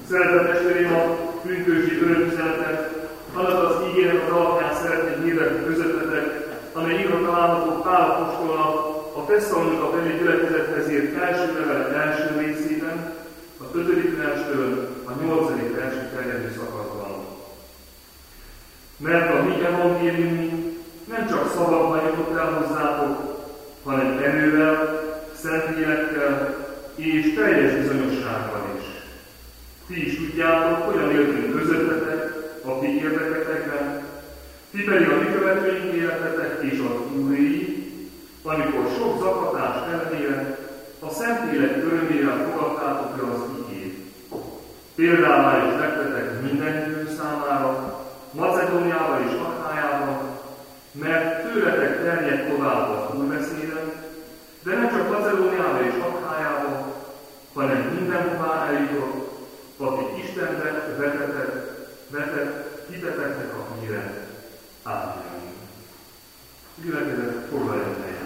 Szeretett testvéreim, a pünkösdi örömüzenetet, annak az ígének az alapján szeretném hirdetni közöttetek, amely írva található Pál apostolnak a Tesszalonika beli gyülekezethez írt első levele első részében, a 5. verstől a 8. versig terjedő szakaszban. Mert a mi evangéliumunk nem csak szavakban jutott el hozzátok, hanem erővel, szent lélekkel és teljes bizonyossággal is. Ti is tudjátok, hogyan éltünk közöttetek, akik érdeketekben, ti pedig a mi követőink életetek és az Úréi, amikor sok zaklatás ellenére a Szentlélek örömével fogadtátok be az igét. Példává is lettetek minden hívő számára, Macedóniában és Akhájában, mert tőletek terjed tovább az új beszéden, de nem csak Macedóniában és Akhájában, hanem mindenhová eljutott, akik Istenre vetett hiteteknek a híre. Ámen. Gyülekezet, foglaljon helyen.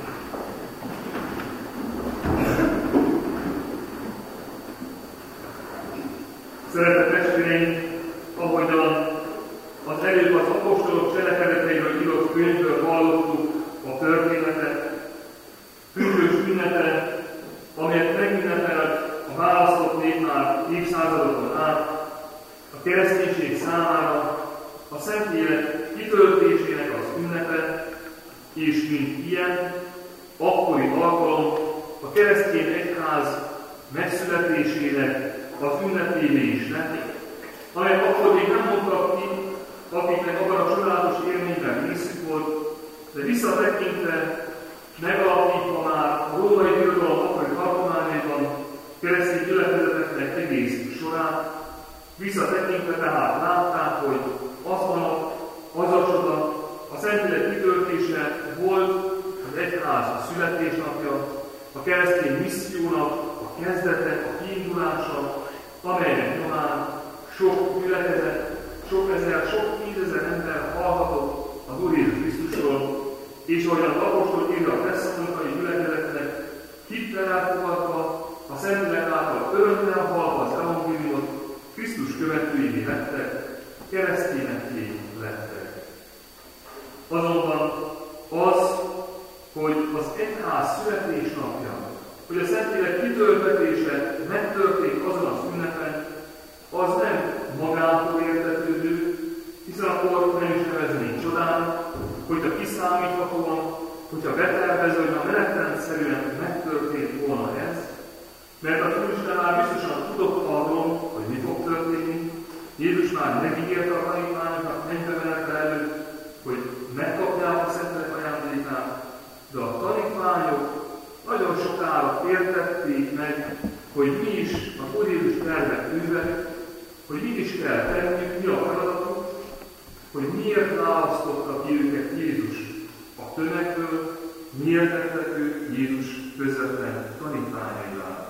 Szeretett testvéreim, ahogyan az előbb az apostolok cselekedeteiről írott könyvből hallottuk a történetet, pünkösd ünnepet, amelyet megünnepelt a választott nép már évszázadokon át, a kereszténység számára a Szentlélek kitöltésének az ünnepe, és mint ilyen, akkori alkalom a keresztény egyház megszületésének az ünnepévé is lett, amelyet akkor még nem mondtak ki, akiknek abban a csodálatos élményben részük volt, de visszatekintve, megalapítva már a római birodalom akkori tartományaiban keresztény gyülekezeteknek egész során, visszatekintve tehát látták, hogy az a csoda, a Szentlélek kitöltése volt az egyház születésnapja, a keresztény missziónak a kezdete, a kiindulása, amelynek nyomán sok gyülekezet, sok ezer, sok tízezer ember hallhatott az Úr Jézus Krisztusról, és ahogyan az apostol írja a tesszalonikai gyülekezetnek, hittel elfogadva, a Szentlélek által örömmel hallva az evangéliumot, Krisztus követőivé lettek, keresztényekké lettek. Azonban az, hogy az egyház születésnapja, hogy a Szentlélek kitöltetése megtörtént azon az ünnepen, az nem magától értetődő, hiszen akkor nem is neveznénk csodának, hogyha kiszámíthatóan, hogyha betervező, hogy a menetrendszerűen megtörtént volna ez, mert a Főisten már biztosan tudott arról, hogy mi fog történni. Jézus már megígérte a tanítványoknak mennybe menete előtt, hogy megkapják a Szentlélek ajándékát, de a tanítványok nagyon sokára értették meg, hogy mi is az Úr Jézus terve őve, hogy mit is kell tenniük, mi a feladatuk, hogy miért választotta ki őket Jézus a tömegből, miért lettek ők Jézus közvetlen tanítványaivá.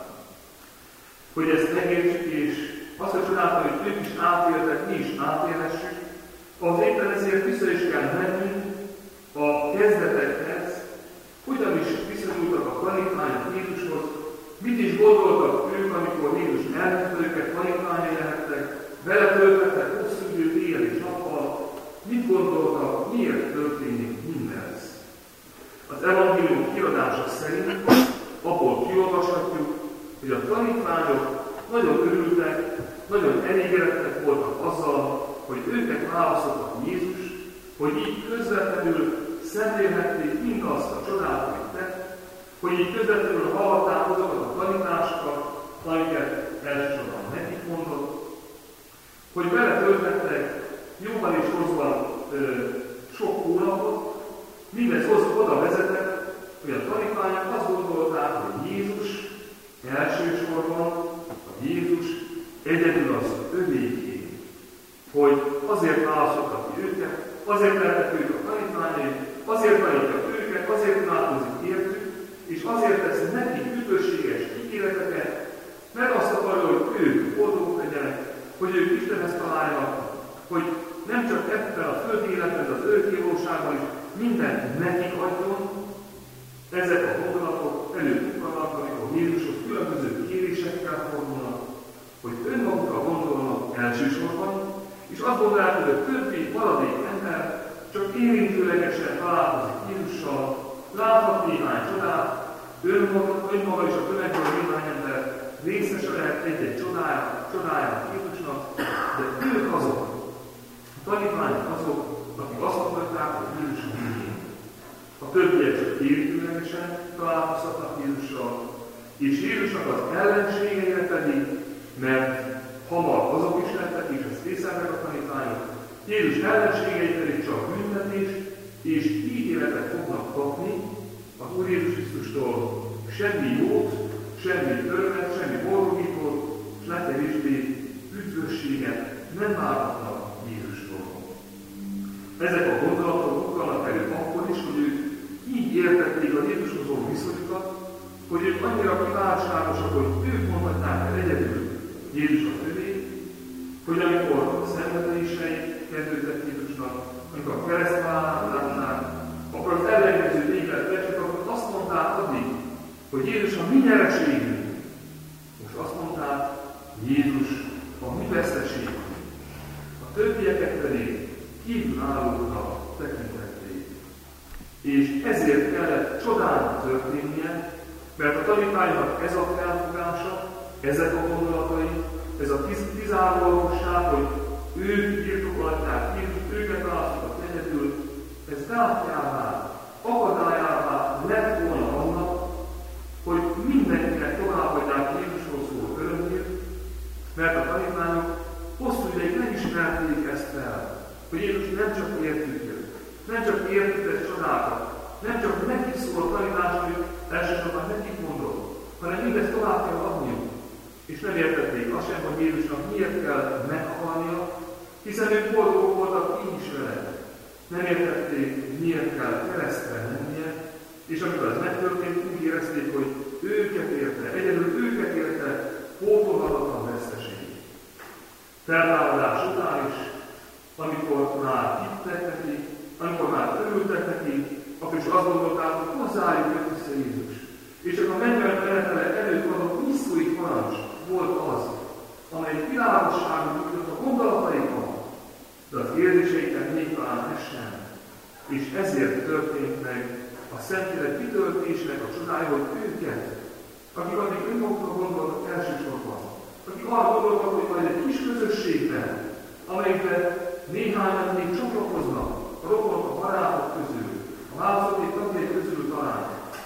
Hogy ezt megértsük, és azt a csodálta, hogy ők is átéltek, mi is átélhessük, az éppen ezért vissza is kell mennünk a kezdetekhez, hogyan is viszonyultak a tanítványok Jézushoz, mit is gondoltak ők, amikor Jézus elhívta őket, tanítványai lehettek, vele töltettek hosszú időt éjjel és nappal, mit gondoltak, miért történik mindez. Az evangélium kiadása szerint abból kiolvashatjuk, hogy a tanítványok nagyon örültek, nagyon elégedettek voltak azzal, hogy őket választottak Jézus, hogy így közvetlenül szemlélhették mindazt a csodát, amit tett, hogy így közvetlenül hallották azokat a tanításokat, amiket elsősorban nekik mondott, hogy vele töltettek jóval és rosszban sok hónapot, mindez oda vezetett, hogy a tanítványok azt gondolták, hogy Jézus elsősorban, a Jézus egyedül az övéké, hogy azért választottak ki őket, azért lettek ők a tanítványai, azért tanítja őket, azért imádkozik értük, és azért tesz nekik üdvösséges ígéreteket, mert azt akarja, hogy ők boldogok legyenek, hogy ők Istenhez találjanak, hogy nem csak ebben a földi életben, de az örökkévalóságban is mindent nekik adjon. Ezek a gondolatok előbukkanak, amikor Jézushoz különböző kérésekkel fordulnak, hogy önmagukra gondolják, hogy a többi maradék ember csak érintőlegesen találkozik Jézussal, láthat néhány csodát, önmaga is a tömegből néhány ember részese lehet egy-egy csodájának Jézusnak, de ők azok, a tanítványok azok, akik azt mondták, hogy Jézus a végén. A többiek csak érintőlegesen találkozhatnak Jézussal, és Jézusnak az ellenségeire pedig, mert hamar azok is lettek, és ezt észrevek a tanítványok, Jézus ellenségei pedig csak büntetést és ítéletet fognak kapni az Úr Jézus Krisztustól. Semmi jót, semmi örömet, semmi boldogítót, és legkevésbé üdvösséget nem várhatnak Jézustól. Ezek a gondolatok utalnak elő akkor is, hogy ők így értették a Jézushoz való viszonyukat, hogy ők annyira kiváltságosak, hogy ők mondhatnák el egyedül Jézus a fölé, hogy amikor a szenvedései kezdődtek Jézusnak, amikor a keresztvállalát látnák, akkor az ellenkező véglet becsük, akkor azt mondták addig, hogy Jézus a mi nyereségünk. Most azt mondták, Jézus a mi veszteségünk. A többieket pedig kívülállóknak tekintették. És ezért kellett csodának történnie, mert a tanítványnak ez a felfogása, ezek a gondolatai, ez a kizárólagosság, hogy ők birtokolták Jézust, őket választottak egyedül, ez gátjává, akadályává lett volna annak, hogy mindenkinek továbbadják Jézusról szóló örömét, mert a tanítványok hosszú ideig nem ismerték ezt fel, hogy Jézus nem csak értük őt, nem csak értük ezt csodákat, nem csak nekik szól a tanítás, hogy elsősorban nekik mondott, hanem mindezt tovább kell adniuk. És nem értették azt sem, hogy Jézusnak miért kell meghalnia, hiszen ők boldogok voltak így is vele. Nem értették, miért kell keresztre mennie, és amikor ez megtörtént, úgy érezték, hogy őket érte, egyedül őket érte, pótolhatatlan veszteség. Feltámadás után is, amikor már hittek neki, amikor már örültek neki, akkor is azt gondolták, hogy hozzájuk jött vissza Jézus. És csak a mennyben menetele előtt adott misztói parancs volt az, amely világosságot jutott a gondolataikon, de az érzéseiknek még talán ez sem. És ezért történt meg a Szentlélek kitöltésének a csodája, hogy őket, akik addig önmagukra gondoltak elsősorban, akik arra gondoltak, hogy majd egy kis közösségben, amelyben néhányan még csatlakoznak, a rokonok, a barátok közül, a választók tagjai közül talán,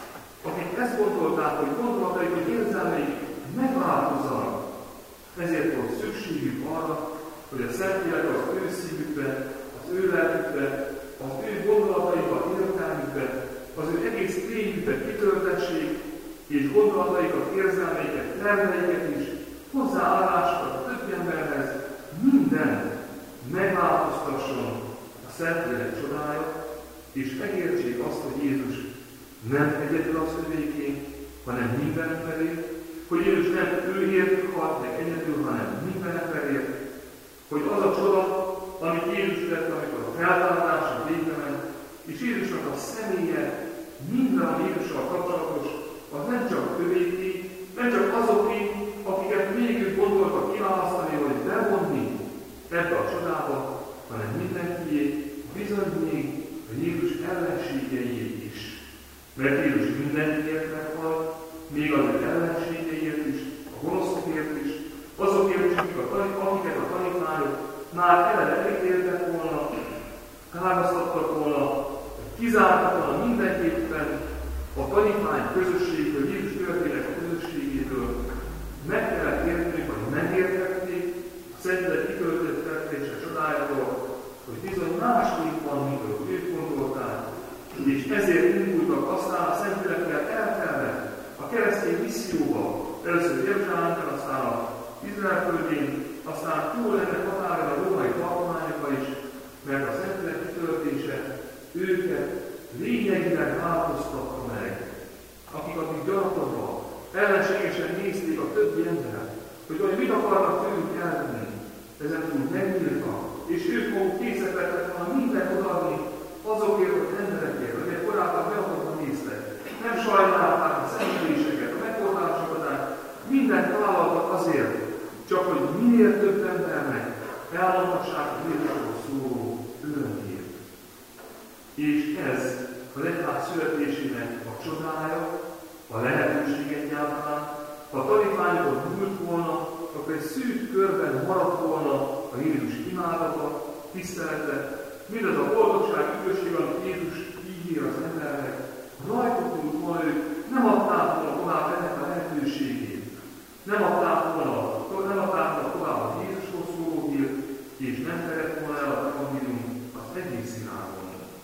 akik ezt gondolták, hogy gondolataik, hogy érzelmeik megváltozzanak. Ezért volt szükségük arra, hogy a Szentlélek az ő szívükbe, az ő lelkükbe, az ő gondolataikat, értelmükbe, az ő egész lényükbe kitöltessék, és gondolataikat, érzelmeiket, terveiket is, hozzáállásokat a többi emberhez, minden megváltoztasson a Szentlélek csodája, és megértsék azt, hogy Jézus nem egyedül az övéké, hanem minden emberért, hogy Jézus nem őért halt meg egyedül, hanem minden emberért, hogy az a csoda, amit Jézus tett, amikor a feltámadása végbe ment, és Jézusnak a személye, minden, ami Jézussal kapcsolatos, az nem csak övéké, nem csak azoké, akiket végül gondoltak kiválasztani, vagy bevonni ebbe a csodába, hanem mindenkié, bizony még a Jézus ellenségeié is. Mert Jézus mindenkiért meghalt, még az ő ellenségeiért is, a gonoszokért is, azokért is, akiket a tanítványok már eleve elítéltek volna, kárhoztattak volna, kizártak volna mindenképpen a tanítvány közösségből, Jézus követének a közösségéből. Meg kellett érteni, vagy megértették a Szentlélek kitöltése csodájától, hogy bizony másképp van, mint ahogy ők gondolták, és ezért indultak aztán a Szentlélekkel eltelve a keresztény misszióba, először Jeruzsálemben, aztán az Izrael földjén, aztán túl ennek határon a római tartományokba is, mert a Szentlélek kitöltése őket lényegileg változtatta meg, akik addig gyanakodva, ellenségesen nézték a többi embert, hogy mit akarnak tőlük elvenni, ezen túl megnyíltak, és ők maguk készek lettek volna mindent odaadni azokért az emberekért, akik korábban gyanakodva néztek. Nem sajnálták a szenvedéseket, a megfordásokat, mindent vállaltak azért, csak hogy minél több embernek elmondhassák a Jézusról szóló örömhírt. És ez az egyház születésének a csodája, a lehetőség egyáltalán. Ha a tanítványokon múlt volna, akkor egy szűk körben maradt volna a Jézus imádata, tisztelete, mindaz a boldogság, üdvösség, amit Jézus ígér az embernek, rajtuk múlt volna ők, nem adták volna tovább ennek a lehetőségét. Nem adták volna tovább a Jézusról szóló hírt, és nem terett volna el az evangélium az egész világon.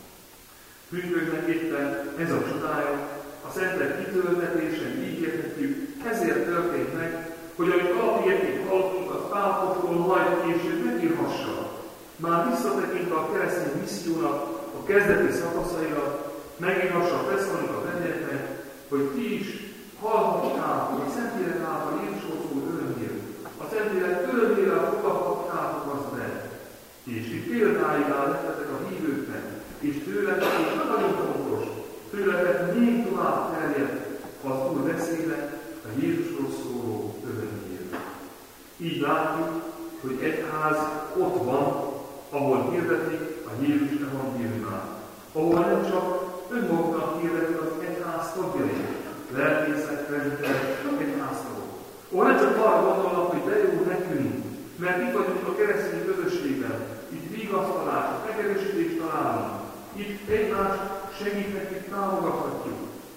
Pünkösdnek éppen ez a csodája, a szentek kitöltetésen így érthetjük, ezért történt meg, hogy amit alapérték hallottunk, az Pál apostol majd később megírhassa. Már visszatekintve a keresztény missziónak a kezdeti szakaszaira, megírhassa a Tesszalonika belieknek, hogy ti is hallhattátok, hogy Szentlélek által Jézusról szóló örömhírt. A Szentlélek örömhírrel fogadhattátok azt be. És itt példáigá lettetek a hívőknek, és tőletek, és nagyon fontos, tőletek még tovább terjed az Úr beszéde, a Jézusról szóló örömhír. Így látjuk, hogy egyház ott van, ahol hirdetik a Jézus evangéliumát, ahol nem csak önmaguknak hirdetik az egyház tagjai, lelkészek, presbiterek, egyháztagok. Ahol nem csak arra gondolnak, hogy de jó nekünk, mert itt vagyunk a keresztény közösségben, itt vigasztalást, megerősítést találunk, itt egymást segíthetjük, támogathatjuk.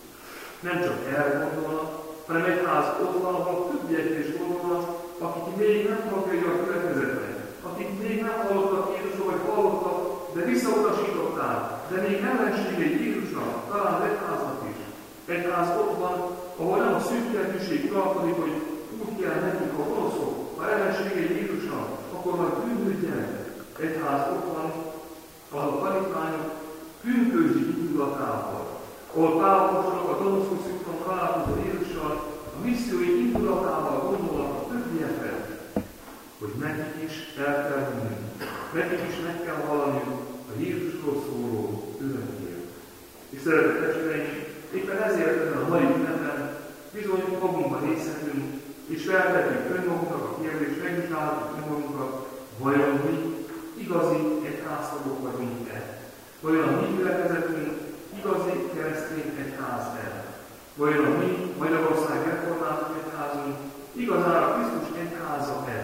Nem csak erre gondolnak, hanem egyház ott van, ahol többiekre is gondolnak, akik még nem tagjai a gyülekezetnek, akik még nem hallottak Jézusról, vagy hallottak, de visszautasították, de még ellenségei Jézusnak, talán az egyháznak is. Egyház ott van, ahol nem a szűkkertűség uralkodik, hogy úgy kell nekünk a gonoszok, ha ellenségei Jézusnak, akkor majd bűnődjenek. Egyház ott van, ahol a tanítványok pünkösdi indulatával, ahol Pál apostolok a Damaszkusz úton találkozó Jézussal, a missziói indulatával gondolnak a többiekre, hogy nekik is el kell menni, nekik is meg kell hallani a Jézusról szóló örömhírt. És szeretett testvéreim, éppen ezért ezen a mai ünnepen bizony magunkban nézhetünk, és felvetjük önmagunknak a kérdést, megvizsgáljuk önmagunkat, vajon mi igazi egyháztagok vagyunk-e? Vajon a mi gyülekezetünk igazi keresztény egyház-e? Vajon a mi Magyarország református egyházunk igazán a Krisztus egyháza-e?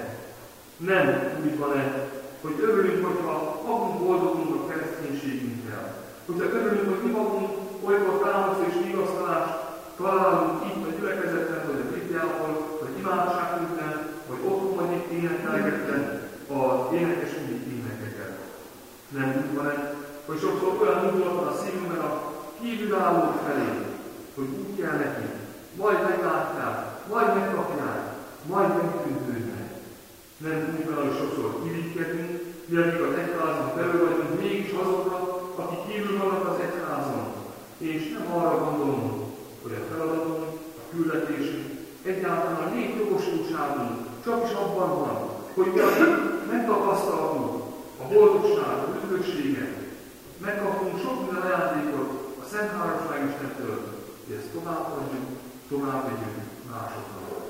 Nem úgy van-e, hogy örülünk, hogyha magunk boldogunk a kereszténységünkkel. Hogyha örülünk, hogy mi magunk olykor támasz és vigasztalást találunk itt a gyülekezetben, vagy a Bibliában, vagy imádságünkben, vagy otthon, vagy itt énekelgetben az énekesügyi énekeket. Nem úgy van-e, hogy sokszor olyan indulat van a szívünkben a kívülállók felé, hogy úgy kell neki, majd meglátják, majd megkapják, majd megtűntődnek. Nem úgy van, hogy sokszor irigykedünk, mi akik az egyházon belül vagyunk, mégis azokra, akik kívül vannak az egyházon. És nem arra gondolunk, hogy a feladatunk, a küldetésünk, egyáltalán a létjogosultságunk csak is abban van, hogy mi megtapasztaltunk a boldogságot, a üdvösséget, megkapunk sok minden ajándékot a Szent Háromság Istentől, hogy ezt továbbadjuk másoknak.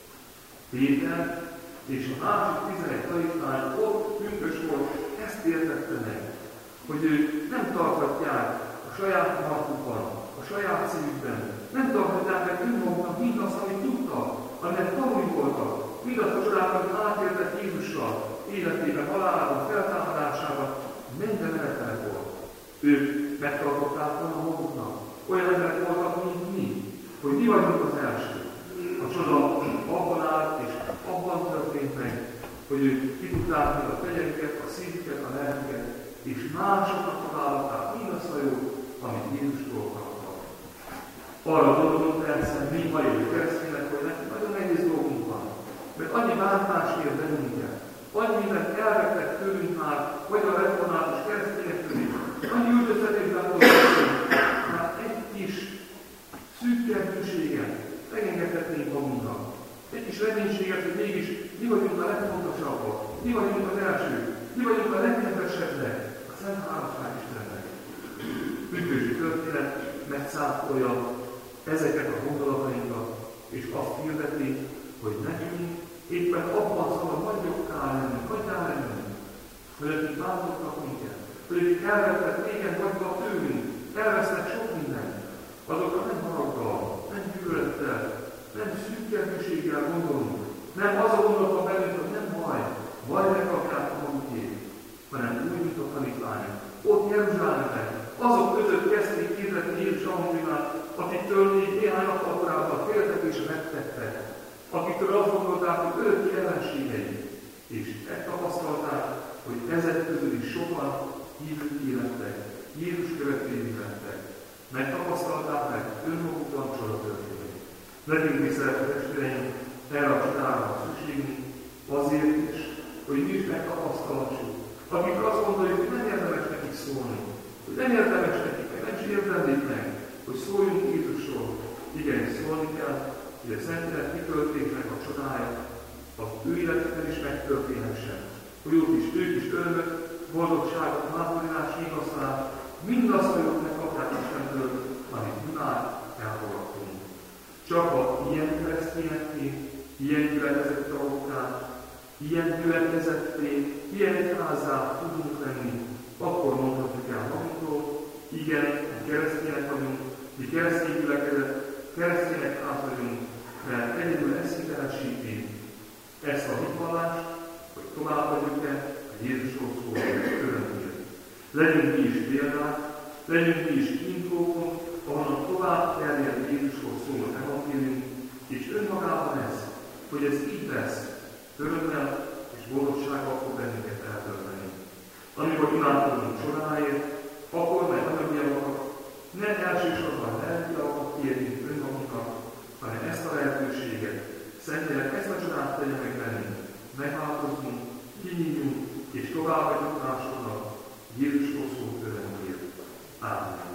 Péter és a másik 11 tanítvány ott pünkös volt, ezt értette meg, hogy ők nem tarthatják a saját markukban, a saját szívükben, nem tarthatják meg önmaguknak mindazt, amit tudtak, aminek tanulni voltak, mindazt a csodát, amit átértek Jézussal, életében, halálában, feltámadásában, minden menetelek volt. Ők megtartották volna maguknak. Olyan emberek voltak, mint mi, hogy mi vagyunk az első. A csoda abban állt, és abban történt meg, hogy ők ki tudták meg a fegyeiket, a szívüket, a lelküket, és másoknak találták mindazt a jót, amit Jézustól kaptak. Arra gondolom persze, mi mai keresztények, hogy nekünk nagyon nehéz dolgunk van, mert annyi bántás ér bennünket, annyi mindent elvettek tőlünk már, vagy a református keresztényektől is, annyi üldöztetésben voltunk, már egy kis szűkkertűséget megengedhetnénk magunknak. Egy kis reménységet, hogy mégis mi vagyunk a legfontosabbak, mi vagyunk az elsők, mi vagyunk a legkedvesebbek, a Szent Háromság Istennek. Pünkösdi történet megszáfolja ezeket a gondolatainkat, és azt hirdeti, hogy nekünk éppen abban szabad nagyokká lennünk, nagyjá lennünk, hogy akik bántottak minket, hogy akik elvettek régen vagyva tőlünk, elvesznek sok mindent, azokra nem haraggal, nem gyűlölettel, nem szűkkelműséggel gondolunk, nem az a gondolat bennünk, hogy nem baj, majd megkapják a magukét, hanem úgy, mint a tanítványok. Ott Jeruzsálemben, azok között kezdték hirdetni Jézus evangéliumát, akiktől még néhány nappal korábban féltek és megtettek, akiktől azt gondolták, hogy örökké ellenségei, és megtapasztalták, hogy ezek közül is sokan hívők lettek, Jézus követői lettek. Megtapasztalták meg önmagukban csoda történet. Nekünk mi szeretett testvéreim, erre a csodára szükségünk azért is, hogy mi is megtapasztalhassuk. Akik azt gondoljuk, hogy nem érdemes nekik szólni, hogy nem érdemes nekik, meg nem is érdemlik meg, hogy szóljunk Jézusról. Igen, szólni kell, hogy a Szentlélek kitöltésnek a csodája az ő életükben is megtörténhessen. Hogy ők is örömöt, boldogságot, mátorítást, hívasztalást, mindazt, hogy ők megkapják Istentől, amit mi már elfogadtunk. Csak ha ilyen keresztényekké, ilyen gyülekezett tagokká, ilyen gyülekezetté, ilyen egyházzá tudunk lenni, akkor mondhatjuk el magunkról, igen, mi keresztények vagyunk, mi keresztény gyülekezet, keresztények ház vagyunk, mert egyedül ez hitelesíti ezt a hitvallást, hogy továbbadjuk-e a Jézusról szóló örömért. Legyünk mi is példák, legyünk mi is kiintókon, ahonnan tovább terjed Jézusról szóló evangélium, és önmagában ez, hogy ez így lesz, örömmel és boldogsággal fog bennünket eltölteni. Amikor imádkozunk csodáért, akkor meg anyagi javakat, ne elsősorban lelki javakat kérjünk önmagunknak, hanem ezt a lehetőséget, Szentlélek ezt a csodát tegye meg bennünk, megváltozzunk, kinyíljunk és továbbadjuk másoknak Jézusról szóló örömért. Ámen.